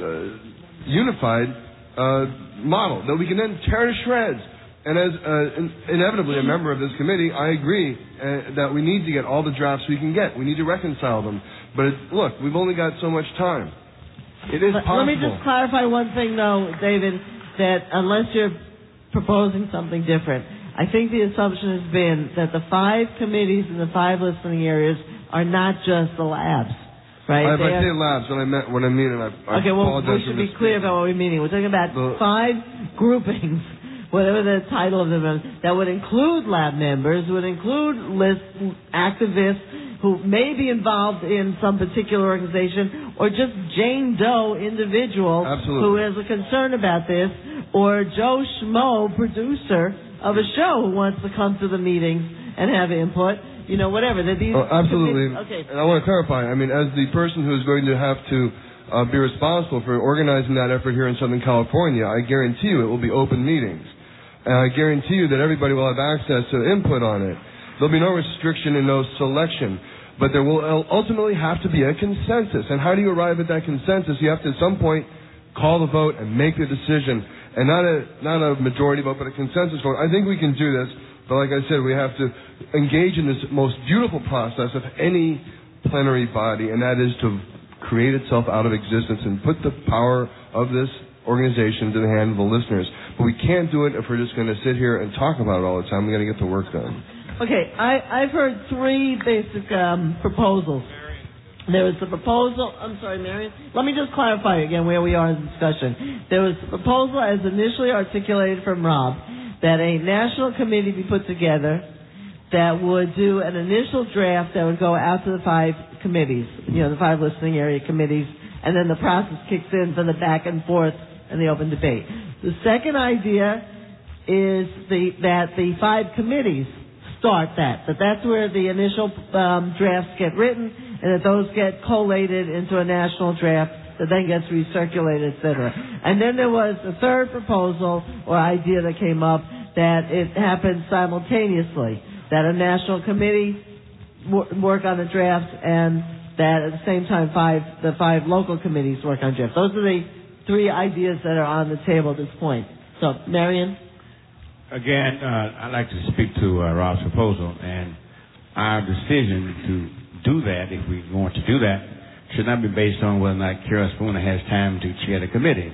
uh, unified uh, model that we can then tear to shreds. And as uh, in, inevitably a member of this committee, I agree uh, that we need to get all the drafts we can get. We need to reconcile them. But it, look, we've only got so much time. It is Let, possible. let me just clarify one thing, though, David, that unless you're proposing something different, I think the assumption has been that the five committees in the five listening areas are not just the labs, right? I, if I are, say labs, what I meant, what I mean, and I, I okay, well, apologize we should for be clear about what we're meaning. We're talking about the, five groupings, whatever the title of them is, that would include lab members, would include list activists who may be involved in some particular organization, or just Jane Doe individual Absolutely. who has a concern about this, or Joe Schmo producer of a show who wants to come to the meetings and have input, you know, whatever. That these oh, absolutely. Okay. And I want to clarify. I mean, as the person who's going to have to uh, be responsible for organizing that effort here in Southern California, I guarantee you it will be open meetings. And I guarantee you that everybody will have access to input on it. There'll be no restriction and no selection. But there will ultimately have to be a consensus. And how do you arrive at that consensus? You have to at some point call the vote and make the decision. And not a not a majority vote, but a consensus vote. I think we can do this. But like I said, we have to engage in this most beautiful process of any plenary body, and that is to create itself out of existence and put the power of this organization into the hand of the listeners. But we can't do it if we're just going to sit here and talk about it all the time. We're going to get the work done. Okay, I, I've heard three basic um, proposals. There was the proposal, I'm sorry, Marion, let me just clarify again where we are in the discussion. There was the proposal as initially articulated from Rob that a national committee be put together that would do an initial draft that would go out to the five committees, you know, the five listening area committees, and then the process kicks in for the back and forth and the open debate. The second idea is the that the five committees start that, that that's where the initial um, drafts get written, and that those get collated into a national draft that then gets recirculated, et cetera. And then there was a third proposal or idea that came up that it happened simultaneously, that a national committee w- work on the draft and that at the same time five the five local committees work on drafts. Those are the three ideas that are on the table at this point. So, Marion? Again, uh, I'd like to speak to uh, Rob's proposal, and our decision to do that, if we want to do that, should not be based on whether or not Carol Spooner has time to chair the committee.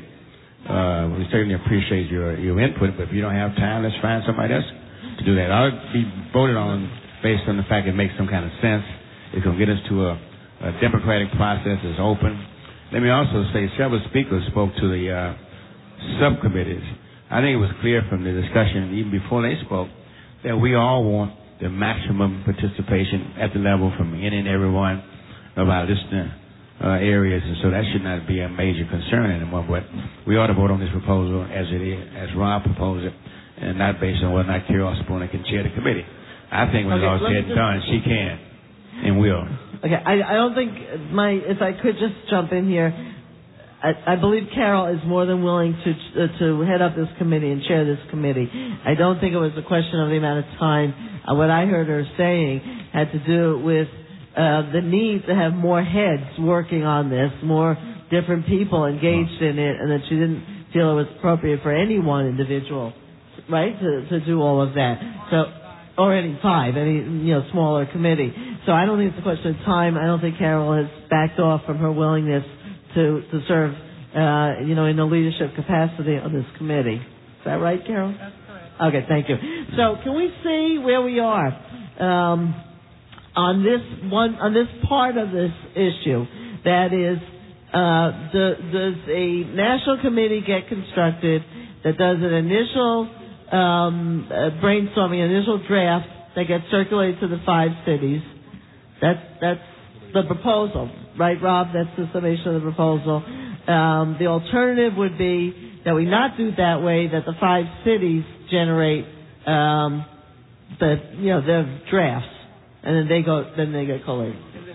Uh, we certainly appreciate your, your input, but if you don't have time, let's find somebody else to do that. I'll be voted on based on the fact it makes some kind of sense. It's going to get us to a, a democratic process that's open. Let me also say several speakers spoke to the uh, subcommittees. I think it was clear from the discussion, even before they spoke, that we all want the maximum participation at the level from any and everyone of our listener uh, areas, and so that should not be a major concern anymore. But we ought to vote on this proposal as it is, as Rob proposed it, and not based on whether or not Carol Spooner can chair the committee. I think when Okay, it's all let me said and just- done, she can and will. Okay, I, I don't think my, if I could just jump in here, I, I believe Carol is more than willing to uh, to head up this committee and chair this committee. I don't think it was a question of the amount of time. Uh, what I heard her saying had to do with uh, the need to have more heads working on this, more different people engaged in it, and that she didn't feel it was appropriate for any one individual, right, to, to do all of that. So, or any five, any you know smaller committee. So I don't think it's a question of time. I don't think Carol has backed off from her willingness to to serve, uh, you know, in a leadership capacity on this committee. Is that right, Carol? That's correct. Okay, thank you. So can we see where we are um, on this one on this part of this issue? That is, uh, the, does a national committee get constructed that does an initial um, uh, brainstorming, initial draft that gets circulated to the five cities? That's that's the proposal, right, Rob? That's the summation of the proposal. Um, the alternative would be that we not do that way, that the five cities generate um, the you know their drafts, and then they go then they get collated.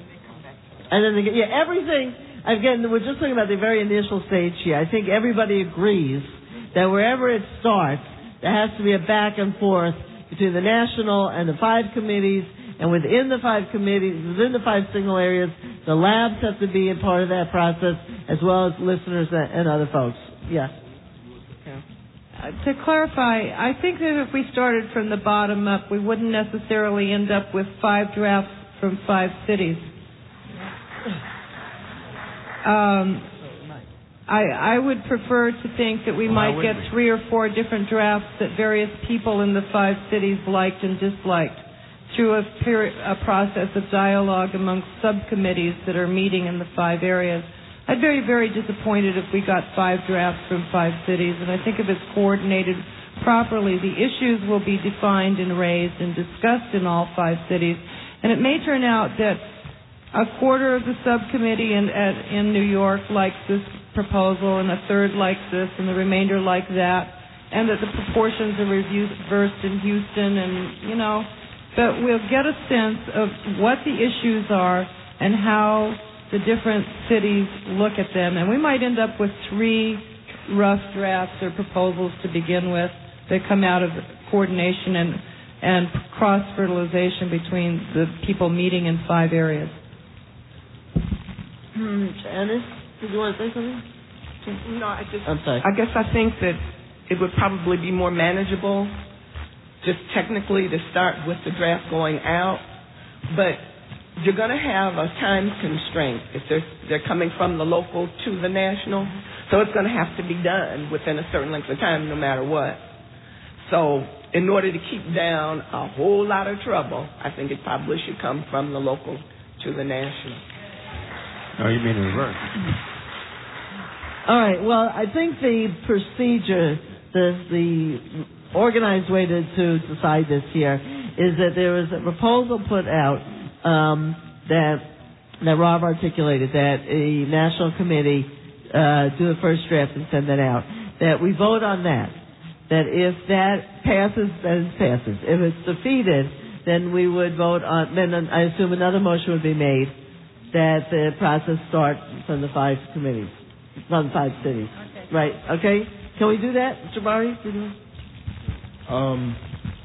And then they get, yeah, everything. Again, we're just talking about the very initial stage here. I think everybody agrees that wherever it starts, there has to be a back and forth between the national and the five committees. And within the five committees, within the five signal areas, the labs have to be a part of that process, as well as listeners and other folks. Yes. Uh, to clarify, I think that if we started from the bottom up, we wouldn't necessarily end up with five drafts from five cities. Um, I, I would prefer to think that we Well, might why get wouldn't we? three or four different drafts that various people in the five cities liked and disliked, through a, period, a process of dialogue amongst subcommittees that are meeting in the five areas. I'd be very, very disappointed if we got five drafts from five cities, and I think if it's coordinated properly, the issues will be defined and raised and discussed in all five cities. And it may turn out that a quarter of the subcommittee in, at, in New York likes this proposal, and a third likes this, and the remainder like that. and that the proportions are reversed in Houston, and, you know, but we'll get a sense of what the issues are and how the different cities look at them. And we might end up with three rough drafts or proposals to begin with that come out of coordination and, and cross-fertilization between the people meeting in five areas. Hmm, Janice, did you want to say something? No, I just, I'm sorry. I guess I think that it would probably be more manageable just technically to start with the draft going out, but you're going to have a time constraint if they're, they're coming from the local to the national, so it's going to have to be done within a certain length of time no matter what. So in order to keep down a whole lot of trouble, I think it probably should come from the local to the national. Oh, you mean in reverse? All right. Well, I think the procedure, the the organized way to, to decide this here is that there was a proposal put out um, that that Rob articulated, that a national committee uh, do the first draft and send that out. That we vote on that. That if that passes, then it passes. If it's defeated, then we would vote on. Then I assume another motion would be made that the process start from the five committees, from five cities. Okay. Right? Okay. Can we do that, Mister Bari? Um,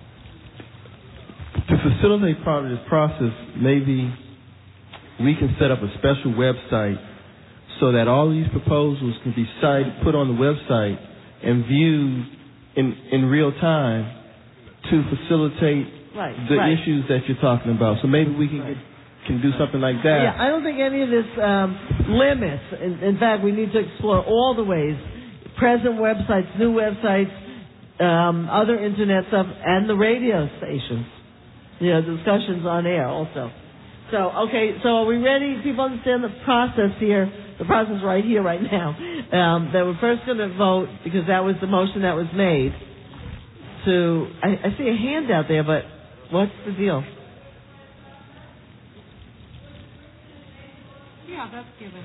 to facilitate part of this process, maybe we can set up a special website so that all these proposals can be cited, put on the website, and viewed in in real time to facilitate right, the right. issues that you're talking about. So maybe we can get, can do something like that. Yeah, I don't think any of this um, limits. In, in fact, we need to explore all the ways, present websites, new websites, um, other internet stuff, and the radio stations. You know, discussions on air also. So, okay, so are we ready? People understand the process here, the process right here, right now. Um, that we're first going to vote, because that was the motion that was made, to, I, I see a hand out there, but what's the deal? Yeah, that's given.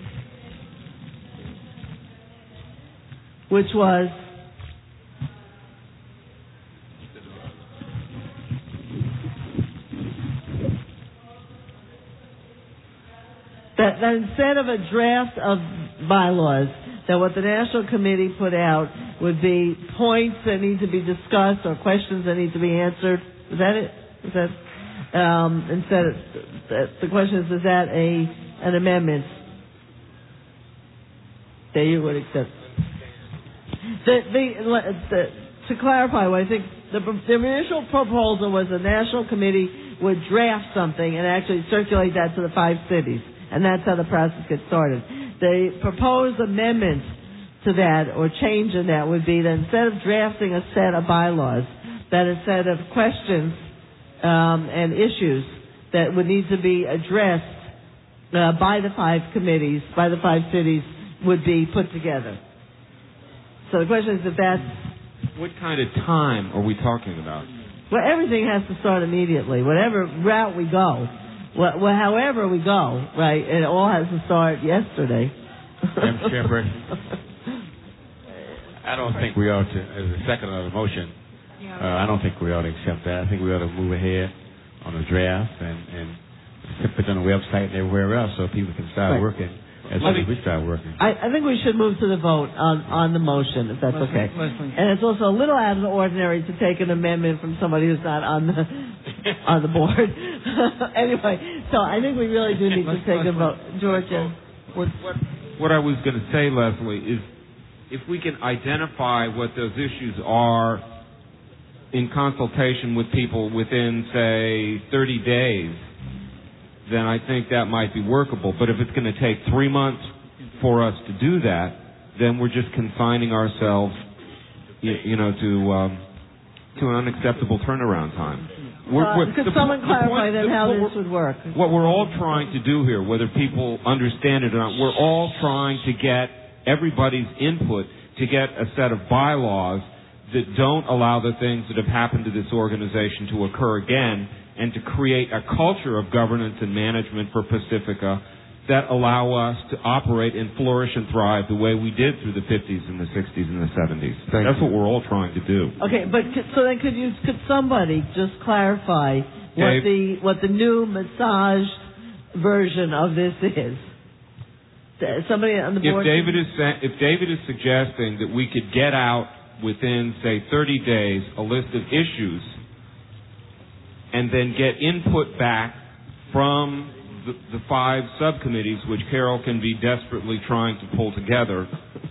Which was? That, that instead of a draft of bylaws, that what the National Committee put out would be points that need to be discussed or questions that need to be answered. Is that it? Is that um, instead of, the question is, is that a an amendment that you would accept? The, the, the, to clarify, what I think the, the initial proposal was the National Committee would draft something and actually circulate that to the five cities. And that's how the process gets started. The proposed amendments to that or change in that would be that instead of drafting a set of bylaws, that a set of questions um, and issues that would need to be addressed uh, by the five committees, by the five cities, would be put together. So the question is if that's... What kind of time are we talking about? Well, everything has to start immediately. Whatever route we go. Well, well, however we go, right, it all has to start yesterday. Madam Chairperson, I don't think we ought to, as a second of the motion, uh, I don't think we ought to accept that. I think we ought to move ahead on the draft and, and put it on the website and everywhere else so people can start right. working as soon as we start working. I, I think we should move to the vote on, on the motion, if that's Leslie, okay. Leslie. And it's also a little out of the ordinary to take an amendment from somebody who's not on the on the board. Anyway, so I think we really do need to take a vote. Georgia. What, what, what I was going to say, Leslie, is if we can identify what those issues are in consultation with people within, say, thirty days, then I think that might be workable. But if it's going to take three months for us to do that, then we're just consigning ourselves, you, you know, to um, to an unacceptable turnaround time. We're, Uh, we're, could the, someone the clarify point, then the, how what this would work? What we're all trying to do here, whether people understand it or not, we're all trying to get everybody's input to get a set of bylaws that don't allow the things that have happened to this organization to occur again, and to create a culture of governance and management for Pacifica that allow us to operate and flourish and thrive the way we did through the fifties and the sixties and the seventies. Thank That's you. what we're all trying to do. Okay, but could, so then could you could somebody just clarify what Dave? the what the new massaged version of this is? Somebody on the If board. David is sa- if David is suggesting that we could get out within, say, thirty days, a list of issues, and then get input back from the, the five subcommittees, which Carol can be desperately trying to pull together,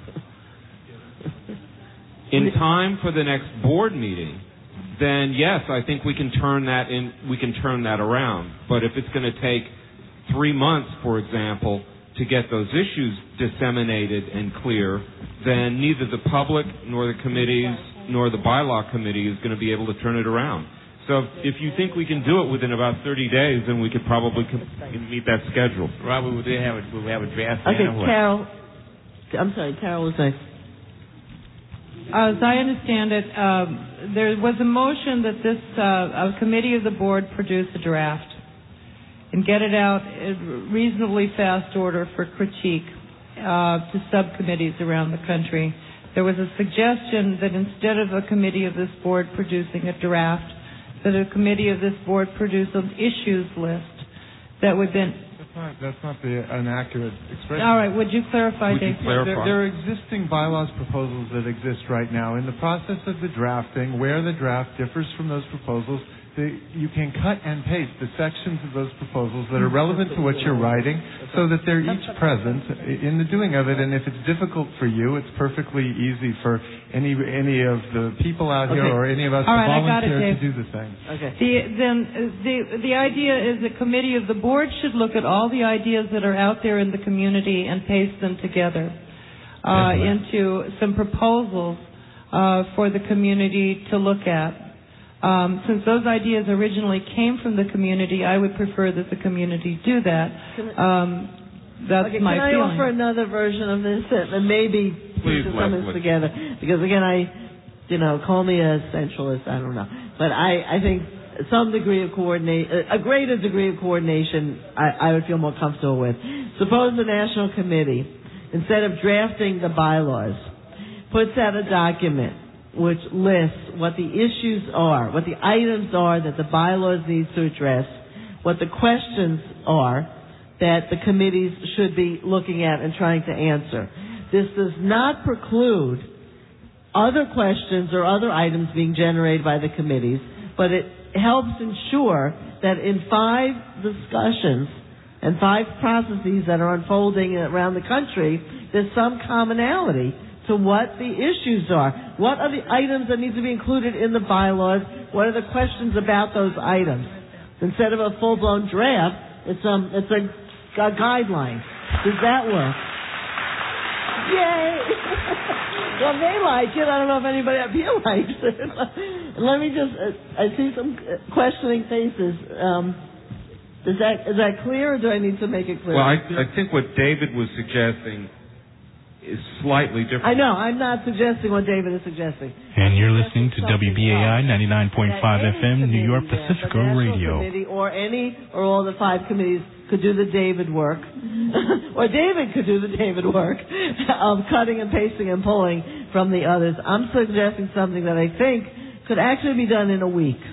in time for the next board meeting, then yes, I think we can turn that in. We can turn that around. But if it's going to take three months, for example, to get those issues disseminated and clear, then neither the public nor the committees nor the bylaw committee is going to be able to turn it around. So if you think we can do it within about thirty days, then we could probably meet that schedule. Robert, would they have a, would we have a draft? Okay, then or what? Carol. I'm sorry, Carol was next. As I understand it, um, there was a motion that this uh, a committee of the board produce a draft and get it out in reasonably fast order for critique uh, to subcommittees around the country. There was a suggestion that instead of a committee of this board producing a draft, that a committee of this board produce an issues list that would then... That's not, that's not the, an accurate expression. All right, would you clarify, Would you Dave? clarify? There, there are existing bylaws proposals that exist right now. In the process of the drafting, where the draft differs from those proposals, the, you can cut and paste the sections of those proposals that are relevant to what you're writing so that they're each present in the doing of it. And if it's difficult for you, it's perfectly easy for any any of the people out here Okay. or any of us All to right, I got it, volunteer to Dave. do the thing. Okay. The, then uh, the the idea is the committee of the board should look at all the ideas that are out there in the community and paste them together uh, into some proposals uh, for the community to look at. Um, since those ideas originally came from the community, I would prefer that the community do that. Um, that's okay, my can I feeling. offer another version of this and maybe Please, put some of this Leslie. together? Because again, I, you know, call me a centralist, I don't know, but I, I think some degree of coordination, a greater degree of coordination, I, I would feel more comfortable with. Suppose the national committee, instead of drafting the bylaws, puts out a document which lists what the issues are, what the items are that the bylaws need to address, what the questions are that the committees should be looking at and trying to answer. This does not preclude other questions or other items being generated by the committees, but it helps ensure that in five discussions and five processes that are unfolding around the country, there's some commonality to what the issues are. What are the items that need to be included in the bylaws? What are the questions about those items? Instead of a full-blown draft, it's um, it's a, a guideline. Does that work? Yay! Well, they like it. I don't know if anybody up here likes it. Let me just, uh, I see some questioning faces. Um, is that is that clear, or do I need to make it clear? Well, I, I think what David was suggesting is slightly different. I know. I'm not suggesting what David is suggesting. And you're listening to W B A I ninety-nine point five That F M, any New York committee, Pacifico the National Radio. Committee or any or all the five committees could do the David work, or David could do the David work of cutting and pasting and pulling from the others. I'm suggesting something that I think could actually be done in a week.